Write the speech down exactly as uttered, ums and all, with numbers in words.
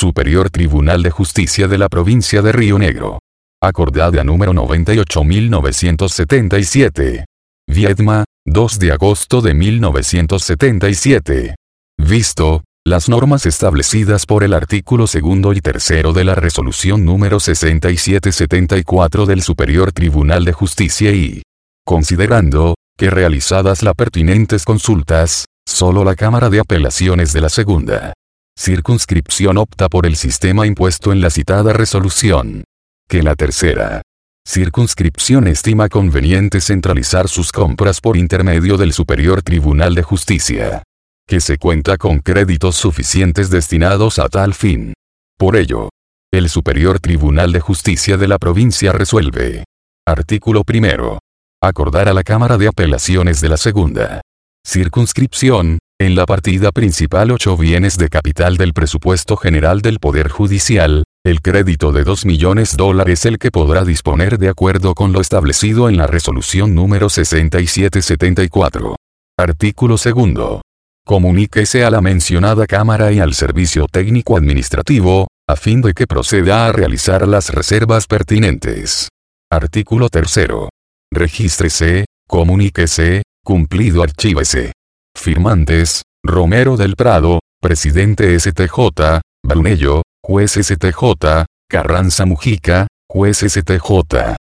Superior Tribunal de Justicia de la Provincia de Río Negro. Acordada número noventa y ocho mil novecientos setenta y siete. Viedma, dos de agosto de mil novecientos setenta y siete. Visto, las normas establecidas por el artículo segundo y tercero de la resolución número sesenta y siete setenta y cuatro del Superior Tribunal de Justicia y considerando, que realizadas las pertinentes consultas, solo la Cámara de Apelaciones de la segunda circunscripción opta por el sistema impuesto en la citada resolución. Que la tercera circunscripción estima conveniente centralizar sus compras por intermedio del Superior Tribunal de Justicia. Que se cuenta con créditos suficientes destinados a tal fin. Por ello, el Superior Tribunal de Justicia de la provincia resuelve. Artículo primero. Acordar a la Cámara de Apelaciones de la segunda circunscripción, en la partida principal ocho bienes de capital del presupuesto general del Poder Judicial, el crédito de dos millones de dólares el que podrá disponer de acuerdo con lo establecido en la resolución número sesenta y siete setenta y cuatro. Artículo segundo. Comuníquese a la mencionada Cámara y al Servicio Técnico Administrativo, a fin de que proceda a realizar las reservas pertinentes. Artículo tercero. Regístrese, comuníquese, cumplido archívese. Firmantes, Romero del Prado, Presidente S T J, Brunello, Juez S T J, Carranza Mujica, Juez S T J.